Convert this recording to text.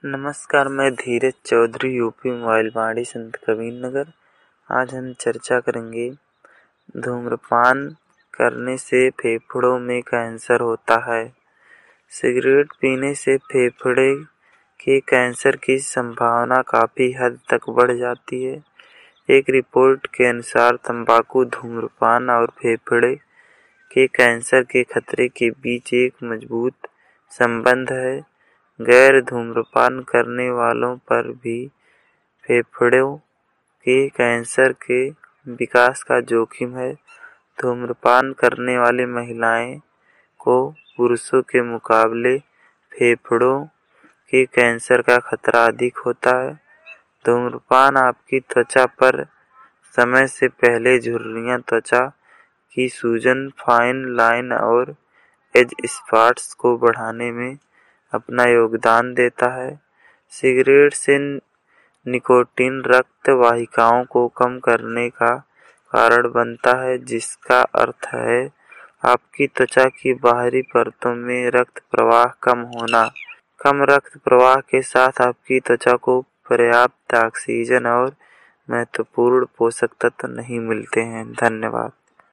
नमस्कार, मैं धीरज चौधरी यूपी मोबाइलवाड़ी संत कबीर नगर। आज हम चर्चा करेंगे धूम्रपान करने से फेफड़ों में कैंसर होता है। सिगरेट पीने से फेफड़े के कैंसर की संभावना काफ़ी हद तक बढ़ जाती है। एक रिपोर्ट के अनुसार तंबाकू, धूम्रपान और फेफड़े के कैंसर के खतरे के बीच एक मजबूत संबंध है। गैर धूम्रपान करने वालों पर भी फेफड़ों के कैंसर के विकास का जोखिम है। धूम्रपान करने वाली महिलाएं को पुरुषों के मुकाबले फेफड़ों के कैंसर का खतरा अधिक होता है। धूम्रपान आपकी त्वचा पर समय से पहले झुर्रियां, त्वचा की सूजन, फाइन लाइन और एज स्पॉट्स को बढ़ाने में अपना योगदान देता है। सिगरेट से निकोटीन रक्त वाहिकाओं को कम करने का कारण बनता है, जिसका अर्थ है आपकी त्वचा की बाहरी परतों में रक्त प्रवाह कम होना। कम रक्त प्रवाह के साथ आपकी त्वचा को पर्याप्त ऑक्सीजन और महत्वपूर्ण पोषक तत्व नहीं मिलते हैं। धन्यवाद।